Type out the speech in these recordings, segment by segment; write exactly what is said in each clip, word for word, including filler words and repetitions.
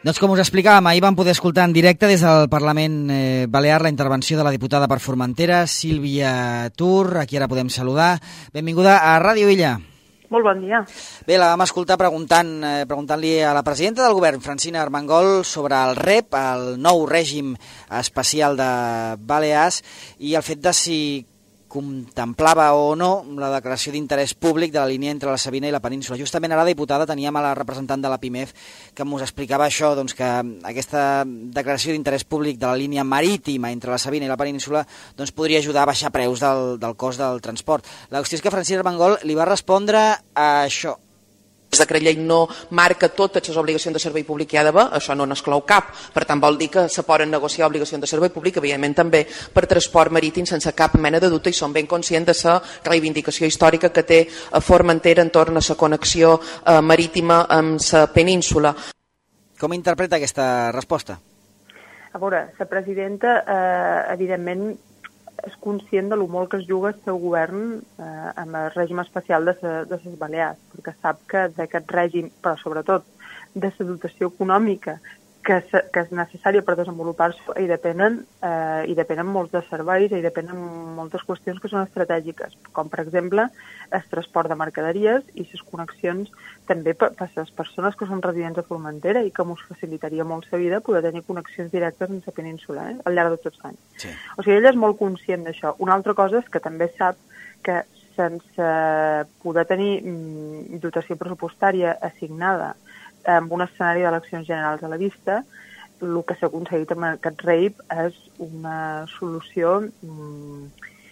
Doncs com us explicàvem, ahir vam poder escoltar en directe des del Parlament eh, Balear la intervenció de la diputada per Formentera, Sílvia Tur, a qui ara podem saludar. Benvinguda a Ràdio Illa. Molt bon dia. Bé, la vam escoltar preguntant, eh, preguntant-li a la presidenta del govern, Francina Armengol, sobre el R E P, el nou règim especial de Balears, i el fet de si contemplava o no la declaració d'interès públic de la línia entre la Sabina i la península. Justament ara, diputada, teníem a la representant de la PIMEF que ens explicava això, doncs, que aquesta declaració d'interès públic de la línia marítima entre la Sabina i la península doncs, podria ajudar a baixar preus del, del cost del transport. La qüestió és que Francina Armengol li va respondre a això. El decret llei no marca totes les obligacions de servei públic que hi ha d'haver, això no n'exclou cap, per tant vol dir que se poden negociar obligacions de servei públic, evidentment també per transport marítim sense cap mena de dubte, i som ben conscients de la reivindicació històrica que té Formentera entorn a la connexió eh, marítima amb la península. Com interpreta aquesta resposta? A veure, la presidenta, eh, evidentment, és conscient de lo molt que es juga el seu govern eh, amb el règim especial de les Balears, perquè sap que d'aquest règim, però sobretot de la dotació econòmica que, se, que és necessària per desenvolupar-se, hi depenen, eh, hi depenen molts de serveis, hi depenen moltes qüestions que són estratègiques, com per exemple el transport de mercaderies i les connexions també per, per les persones que són residents a Formentera i que ens facilitaria molt la vida poder tenir connexions directes amb la península eh, al llarg de tots els anys. Sí. O sigui, ella és molt conscient d'això. Una altra cosa és que també sap que sense poder tenir mm, dotació pressupostària assignada amb un escenari d'eleccions generals a la vista, el que s'ha aconseguit amb aquest R E P és una solució mm,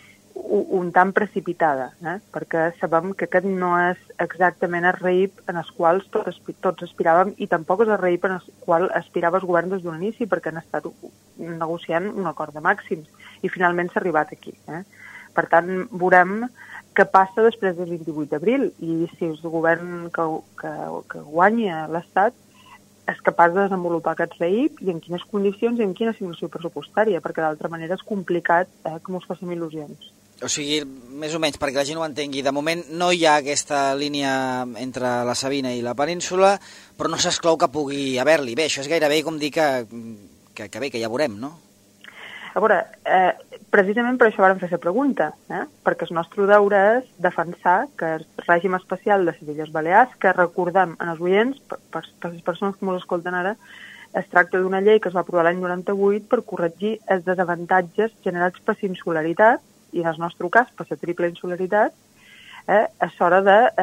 un tant precipitada, eh? perquè sabem que aquest no és exactament el R E P en els quals tots, tots aspiràvem i tampoc és el R E P en el qual aspirava el govern des d'un inici, perquè han estat negociant un acord de màxims i finalment s'ha arribat aquí. Eh? Per tant, veurem què passa després del vint-i-vuit d'abril i si el govern que, que, que guanya l'Estat és capaç de desenvolupar aquest R E P i en quines condicions i en quina assignació pressupostària, perquè d'altra manera és complicat eh, que ens facin il·lusions. O sigui, més o menys, perquè la gent ho entengui, de moment no hi ha aquesta línia entre la Sabina i la península, però no s'exclou que pugui haver-li. Bé, això és gairebé com dir que, que, que bé, que ja veurem, no? A veure, eh, precisament per això vam fer la pregunta, eh? perquè el nostre deure és defensar que el règim especial de les Illes Balears, que recordem en els oients, per, per, per les persones que ens escolten ara, es tracta d'una llei que es va aprovar l'any noranta-vuit per corregir els desavantatges generats per la insularitat, i en el nostre cas per la triple insularitat, eh, és hora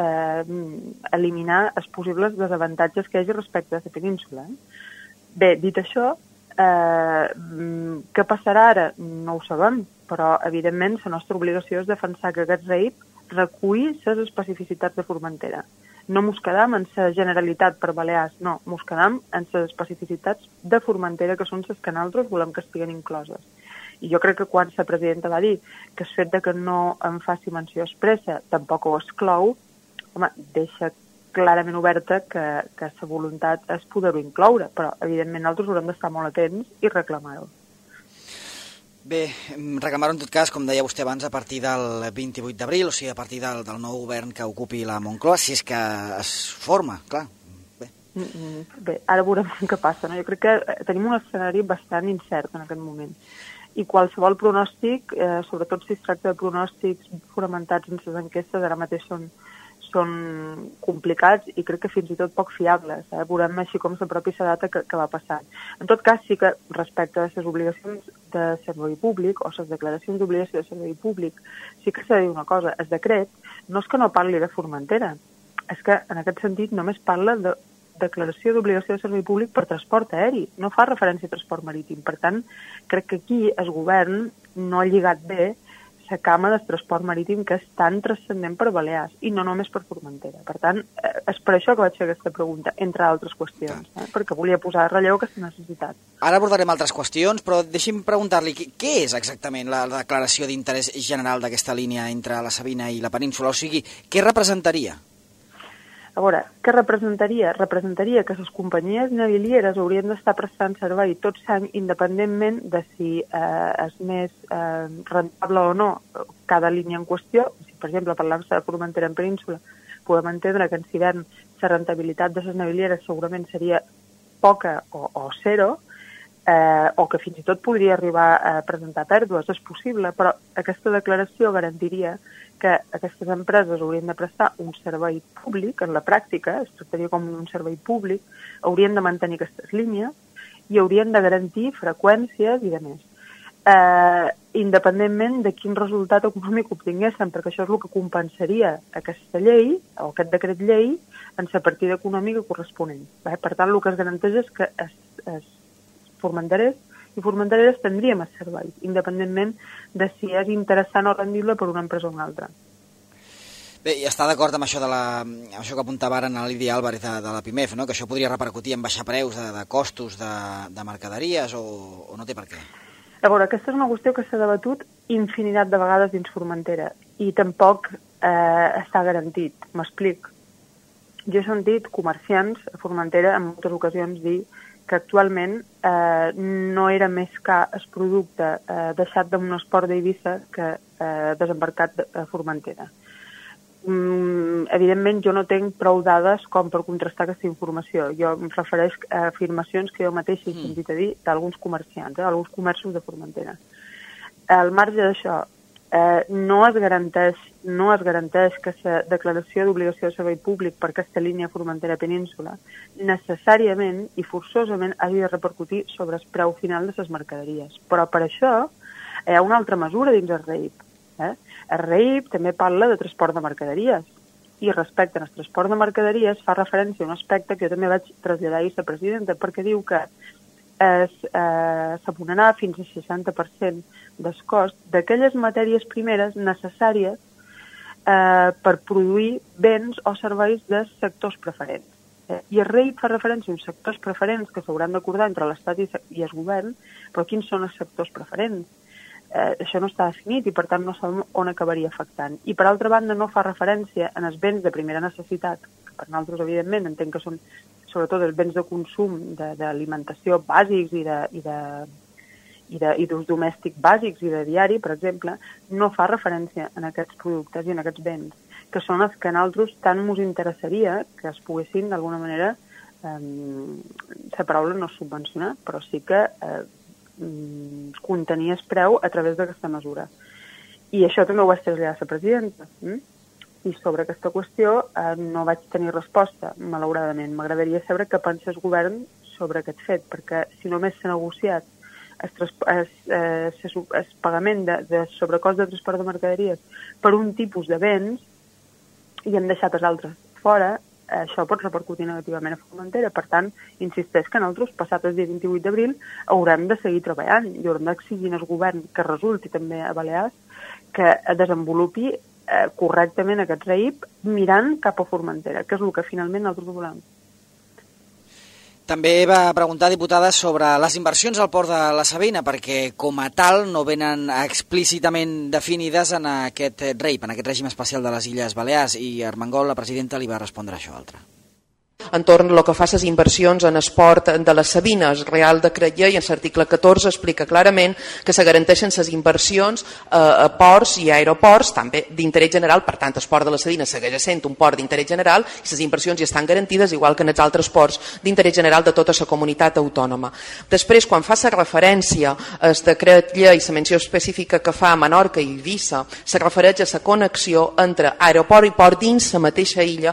d'eliminar eh, els possibles desavantatges que hi hagi respecte a la península. Eh? Bé, dit això, Eh, què passarà ara? No ho sabem, però evidentment la nostra obligació és defensar que aquest R E P recull les especificitats de Formentera. No mos quedam en la generalitat per Balears, no, mos quedam en les especificitats de Formentera, que són les que nosaltres volem que estiguen incloses. I jo crec que quan la presidenta va dir que el fet de que no en faci menció expressa tampoc ho exclou, home, deixa clarament oberta que, que la voluntat és poder-ho incloure, però evidentment nosaltres haurem d'estar molt atents i reclamar-ho. Bé, reclamar-ho en tot cas, com deia vostè abans, a partir del vint-i-vuit d'abril, o sigui, a partir del, del nou govern que ocupi la Moncloa, si és que es forma, clar. Bé, Bé ara veurem què passa, no? Jo crec que tenim un escenari bastant incert en aquest moment. I qualsevol pronòstic, eh, sobretot si es tracta de pronòstics fonamentats en les enquestes, ara mateix són són complicats i crec que fins i tot poc fiables. Eh? Veurem així com s'apropi la data que, que va passant. En tot cas, sí que respecte a les obligacions de servei públic o les declaracions d'obligació de servei públic, sí que s'ha de dir una cosa. El decret no és que no parli de Formentera, és que en aquest sentit només parla de declaració d'obligació de servei públic per transport aeri, no fa referència a transport marítim. Per tant, crec que aquí el govern no ha lligat bé la cama del transport marítim que és tan transcendent per Balears i no només per Formentera. Per tant, és per això que vaig fer aquesta pregunta, entre altres qüestions, eh? perquè volia posar a relleu aquesta necessitat. Ara abordarem altres qüestions, però deixi'm preguntar-li què és exactament la declaració d'interès general d'aquesta línia entre la Sabina i la península? O sigui, què representaria? A veure, què representaria? Representaria que les companyies navilieres haurien d'estar prestant servei tot l'any independentment de si eh, és més eh, rentable o no cada línia en qüestió. Si, per exemple, parlant de Formentera en península, podem entendre que en hivern la rentabilitat de les navilieres segurament seria poca o, o zero, eh, o que fins i tot podria arribar a presentar pèrdues, és possible, però aquesta declaració garantiria que aquestes empreses haurien de prestar un servei públic, en la pràctica, es tractaria com un servei públic, haurien de mantenir aquestes línies i haurien de garantir freqüències i de més. Eh, independentment de quin resultat econòmic obtinguessin, perquè això és el que compensaria aquesta llei, o aquest decret llei, en la partida econòmica corresponent. Eh? Per tant, el que es garanteix és que es, es Formenterès i Formenterès tindríem el servei, independentment de si és interessant o rendible per una empresa o una altra. Bé, i està d'acord amb això, de la, amb això que apuntava ara en la Lídia Álvarez de, de la PIMEF, no? Que això podria repercutir en baixar preus de, de costos de, de mercaderies o, o no té per què? A veure, aquesta és una qüestió que s'ha debatut infinitat de vegades dins Formentera i tampoc eh, està garantit. M'explic. Jo he sentit comerciants a Formentera en moltes ocasions dir que actualment eh, no era més car el producte eh, deixat d'un esport d'Eivissa que eh, desembarcat a Formentera. Mm, evidentment, jo no tinc prou dades com per contrastar aquesta informació. Jo em refereix a afirmacions que jo mateix he sentit a dir d'alguns comerciants, eh, alguns comerços de Formentera. Al marge d'això, eh, no es garanteix, no es garanteix que la declaració d'obligació de servei públic per aquesta línia Formentera Península necessàriament i forçosament hagi de repercutir sobre el preu final de les mercaderies. Però per això hi ha una altra mesura dins el R E I P. Eh? El R E I P també parla de transport de mercaderies i respecte al transport de mercaderies fa referència a un aspecte que jo també vaig traslladar ahir a la presidenta, perquè diu que es, eh, s'abonarà fins al seixanta per cent del cost d'aquelles matèries primeres necessàries eh, per produir béns o serveis de sectors preferents. Eh, I el R E I P fa referència a uns sectors preferents que s'hauran d'acordar entre l'Estat i, i el govern, però quins són els sectors preferents? Eh, això no està definit i per tant no sabem on acabaria afectant. I per altra banda no fa referència en els béns de primera necessitat, que per nosaltres evidentment entenc que són sobretot els béns de consum d'alimentació bàsics i de, i de i d'ús domèstic bàsics i de diari, per exemple, no fa referència en aquests productes i en aquests béns, que són els que a nosaltres tant ens interessaria que es poguessin d'alguna manera, eh, la paraula no subvencionar, però sí que eh, contenir el preu a través d'aquesta mesura. I això també ho vaig traslladar a la presidenta. Mm? I sobre aquesta qüestió eh, no vaig tenir resposta, malauradament. M'agradaria saber què pensa el govern sobre aquest fet, perquè si només s'ha negociat el, el, el, el pagament de, de sobrecost de transport de mercaderies per un tipus de béns i hem deixat els altres fora, això pot repercutir negativament a Formentera. Per tant, insisteix que nosaltres, passat el dia vint-i-vuit d'abril, haurem de seguir treballant i haurem d'exigir al govern que resulti també a Balears que desenvolupi eh, correctament aquest R E I P mirant cap a Formentera, que és el que finalment nosaltres volem. També va preguntar, diputada, sobre les inversions al port de la Sabina, perquè com a tal no venen explícitament definides en aquest R E I P, en aquest règim especial de les Illes Balears, i Armengol, la presidenta, li va respondre això altre. Entorn a que fa les inversions en esport de les Sabines, Real Decret Llei, en l'article catorze explica clarament que se garanteixen les inversions a, a ports i aeroports, també d'interès general, per tant, el port de la Sabina segueix sent un port d'interès general i les inversions ja estan garantides, igual que en els altres ports d'interès general de tota la comunitat autònoma. Després, quan fa la referència al Decret Llei, la menció específica que fa a Menorca i Eivissa, se refereix a la connexió entre aeroport i port dins la mateixa illa.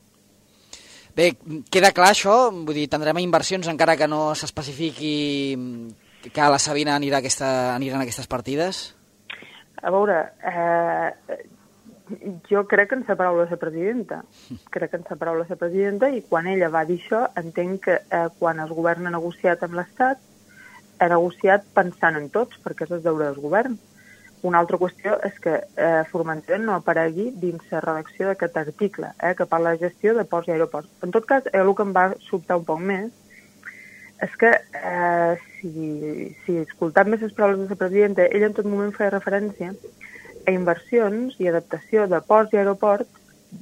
Bé, queda clar això? Vull dir, tindrem inversions encara que no s'especifiqui que a la Sabina anirà aquesta, aniran aquestes partides? A veure, eh, jo crec en la paraula de la presidenta. Crec en la paraula de la presidenta i quan ella va dir això, entenc que eh, quan el govern ha negociat amb l'Estat, ha negociat pensant en tots, perquè és el deure del govern. Una altra qüestió és que eh, Formentera no aparegui dins la redacció d'aquest article, eh, que parla de gestió de ports i aeroports. En tot cas, el que em va sobtar un poc més és que, eh, si, si escoltant més les paraules de la presidenta, ella en tot moment feia referència a inversions i adaptació de ports i aeroports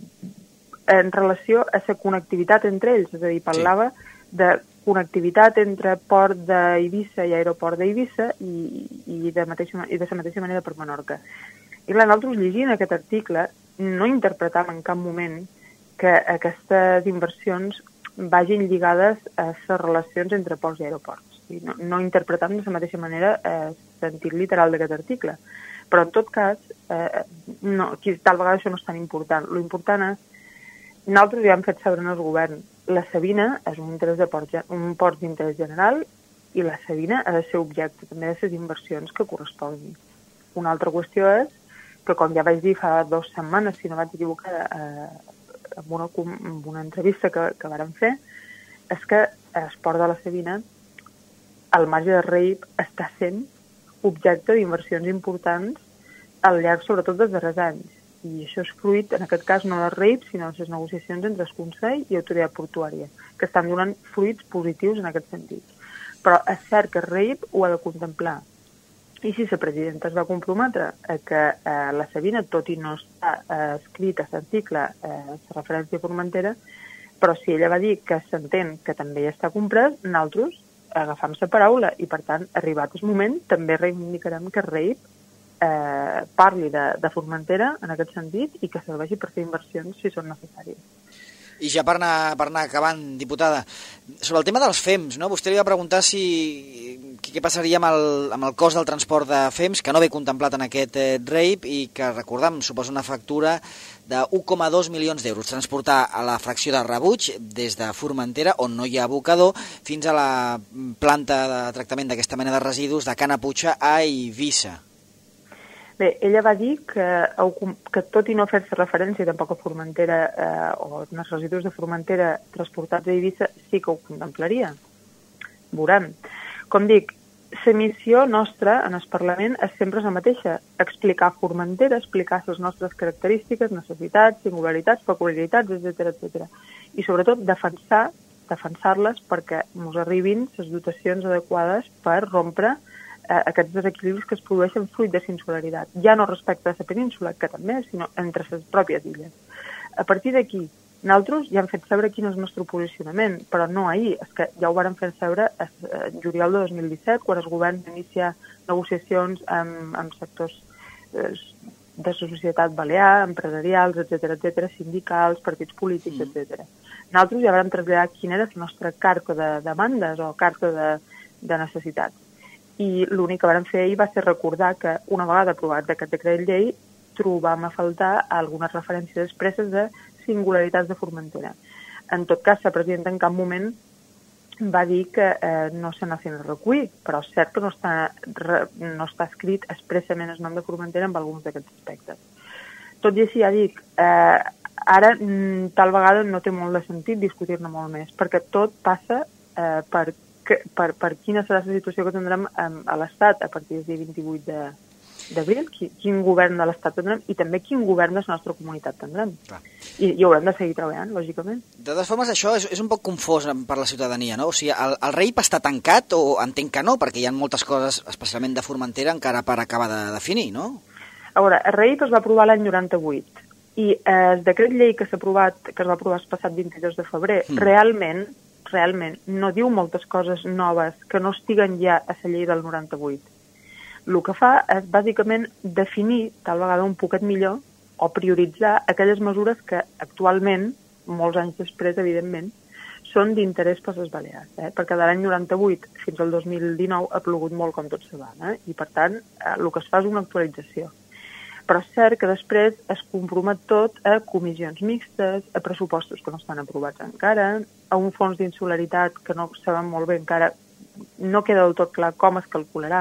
en relació a la connectivitat entre ells, és a dir, parlava sí. de connectivitat entre port d'Eivissa i aeroport d'Eivissa i, i, de mateixa, i de la mateixa manera per Menorca. I clar, nosaltres llegint aquest article no interpretàvem en cap moment que aquestes inversions vagin lligades a les relacions entre ports i aeroports. No, no interpretant de la mateixa manera el sentit literal d'aquest article. Però, en tot cas, eh, no, tal vegada això no és tan important. Lo important és, nosaltres ja hem fet saber en el govern, la Sabina és un, interès de port, un port d'interès general i la Sabina ha de ser objecte també de les inversions que corresponguin. Una altra qüestió és que, com ja vaig dir fa dues setmanes, si no vaig equivocar, eh, en, una, en una entrevista que, que vàrem fer, és que el port de la Sabina, al marge de Reip, està sent objecte d'inversions importants al llarg, sobretot, dels darrers anys. I això és fruit, en aquest cas, no de Reip, sinó de les negociacions entre el Consell i l'autoritat portuària, que estan donant fruits positius en aquest sentit. Però és cert que Reip ho ha de contemplar. I si la presidenta es va comprometre a que eh, la Sabina, tot i no està eh, escrit a l'article eh, la referència a Formentera, però si ella va dir que s'entén que també ja està comprès, nosaltres agafam la paraula i, per tant, arribat el moment, també reivindicarem que Reip eh, parli de, de Formentera en aquest sentit i que serveixi per fer inversions si són necessàries. I ja per anar, per anar acabant, diputada, sobre el tema dels F E Ms, no? Vostè li va preguntar si què passaria amb el, amb el cost del transport de F E Ms, que no ve contemplat en aquest eh, Reip i que, recordem, suposa una factura de un coma dos milions d'euros. Transportar a la fracció de Rebuig des de Formentera, on no hi ha abocador, fins a la planta de tractament d'aquesta mena de residus de Canapuig a Eivissa. Bé, ella va dir que, que tot i no fer-se referència tampoc a Formentera eh, o als residus de Formentera transportats a Eivissa, sí que ho contemplaria. Veurem. Com dic, la missió nostra en el Parlament és sempre la mateixa, explicar Formentera, explicar les nostres característiques, necessitats, singularitats, peculiaritats, etcètera, etcètera. I sobretot defensar, defensar-les perquè ens arribin les dotacions adequades per rompre aquests desequilibris que es produeixen fruit de singularitat, ja no respecte a la península, que també, sinó entre les pròpies illes. A partir d'aquí, nosaltres ja hem fet saber quin és el nostre posicionament, però no ahir, és que ja ho vàrem fer saber en juliol de dos mil disset, quan el govern inicia negociacions amb, amb sectors eh, de societat balear, empresarials, etcètera, etcètera, sindicals, partits polítics, mm. etcètera. Nosaltres ja vàrem traslladar quina era la nostra carta de demandes o carta de, de necessitats. I l'únic que vam fer ahir va ser recordar que, una vegada aprovat aquest decret llei, trobam a faltar algunes referències expresses de singularitats de Formentera. En tot cas, la presidenta en cap moment va dir que eh, no se n'hacen a recollir, però és cert que no està, re, no està escrit expressament el nom de Formentera en alguns d'aquests aspectes. Tot i així, ja dic, eh, ara tal vegada no té molt de sentit discutir-ne molt més, perquè tot passa eh, per Que, per, per quina serà la situació que tindrem a l'Estat a partir del dia vint-i-vuit d'abril, quin, quin govern de l'Estat tindrem i també quin govern de la nostra comunitat tindrem. I, i haurem de seguir treballant, lògicament. De totes formes, això és, és un poc confós per la ciutadania, no? O sigui, el, el Reip està tancat o entenc que no, perquè hi ha moltes coses, especialment de Formentera, encara per acabar de definir, no? A veure, el Reip es va aprovar l'any noranta-vuit i el decret llei que s'ha aprovat, que es va aprovar el passat vint-i-dos de febrer, mm. realment realment no diu moltes coses noves que no estiguen ja a la llei del noranta-vuit. El que fa és, bàsicament, definir, tal vegada un poquet millor, o prioritzar aquelles mesures que actualment, molts anys després, evidentment, són d'interès per les Balears. Eh? Perquè de l'any noranta-vuit fins al dos mil dinou ha plogut molt com tot se va. Eh? I, per tant, el que es fa és una actualització. Però és cert que després es compromet tot a comissions mixtes, a pressupostos que no estan aprovats encara, a un fons d'insularitat que no sabem molt bé encara, no queda del tot clar com es calcularà.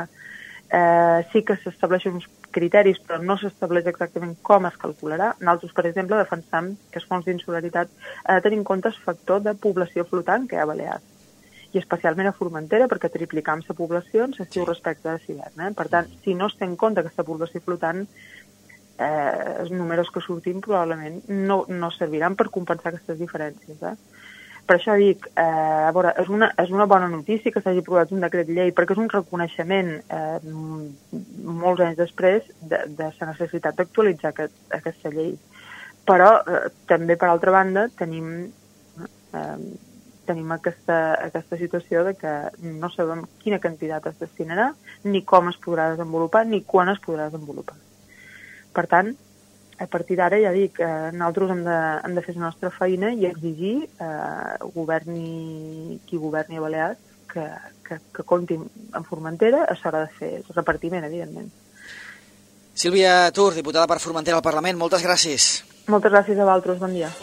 Eh, sí que s'estableixen uns criteris, però no s'estableix exactament com es calcularà. Nosaltres, per exemple, defensam que el fons d'insularitat ha de tenir en compte el factor de població flotant que hi ha a Balears, i especialment a Formentera, perquè triplicam la població en l'estiu respecte de l'hivern. Eh? Per tant, si no es té en compte aquesta població flotant, eh, els números que sortim probablement no, no serviran per compensar aquestes diferències. Eh? Per això dic, eh, a veure, és una, és una bona notícia que s'hagi aprovat un decret llei, perquè és un reconeixement eh, molts anys després de, de la necessitat d'actualitzar aquest, aquesta llei. Però eh, també, per altra banda, tenim, eh, tenim aquesta, aquesta situació de que no sabem quina quantitat es destinarà, ni com es podrà desenvolupar, ni quan es podrà desenvolupar. Per tant, a partir d'ara, ja dic, eh, nosaltres hem de, hem de fer la nostra feina i exigir, eh, governi qui governi a Balears, que, que, que compti amb Formentera a l'hora de fer el repartiment, evidentment. Sílvia Tur, diputada per Formentera al Parlament, moltes gràcies. Moltes gràcies a vosaltres, bon dia.